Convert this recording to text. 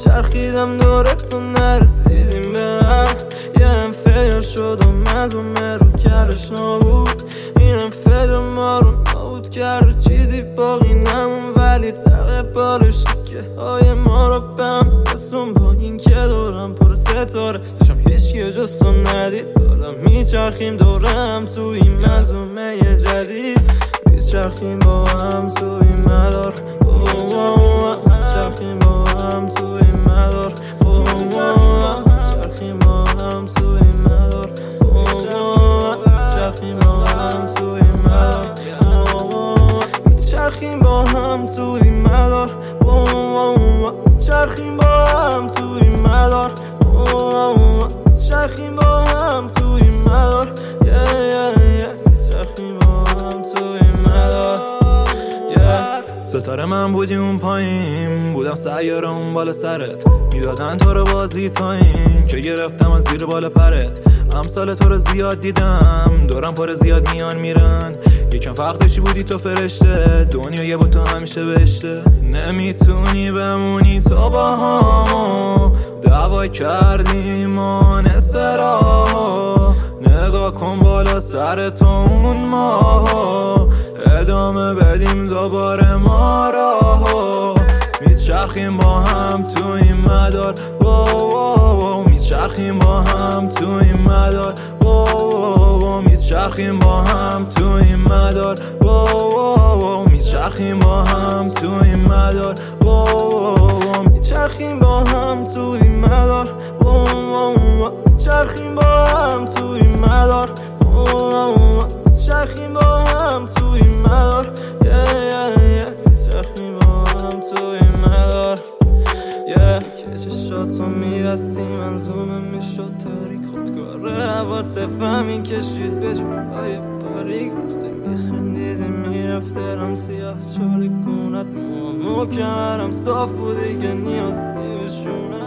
چرخیدم دورتون نرسیدیم به هم، یه هم فجر شدم از اون مرو کرش نبود، اینم فجر ما رو نبود کرد، چیزی باقی نمون ولی تقه بالش تیکه های ما رو بهم رسون، با این که دورم پر ستاره داشتم هیچکی جز تو ندید، دارم میچرخیم دورم تو این منظومه جدید، میچرخیم با هم تو این مدار، میچرخیم با هم تو این مدار، میچرخیم با هم تو این مدار، میچرخیم با هم تو این مدار، میچرخیم با هم تو این مدار، میچرخیم با هم تو این مدار، میچرخیم با هم تو این مدار، میچرخیم با هم تو این مدار. ستاره من بودی اون پایین، بودم سیاره اون بالا سرت، میدادن تو رو بازی تا این که گرفتم از زیر بالا پرت، امثال تو رو زیاد دیدم دورم پر زیاد میان میرن، یکم فقدشی بودی تو فرشته، دنیا یه با تو همیشه بهشته، نمیتونی بمونی تو با همو دعوا کردیم ما نسرا، نگاه کن بالا سر تو اون ماها، ادامه بدیم دوباره ما راهو، میچرخیم با هم تو این مدار، میچرخیم با هم تو این مدار، میچرخیم با هم تو این مدار، میچرخیم با هم تو این مدار، میچرخیم با هم تو این مدار، میچرخیم با هم تو این مدار، میچرخیم با هم تو این مدار، میچرخیم با هم تو این مدار، که چشاتو میبستی منظومه میشد تاریک، خودکاره عواطفم میکشید به جای باریک، وقتی میخندیدی میرفت دلم سیاه چالی کنت، موامو کمرم صاف بود دیگه نیازی بهشونه،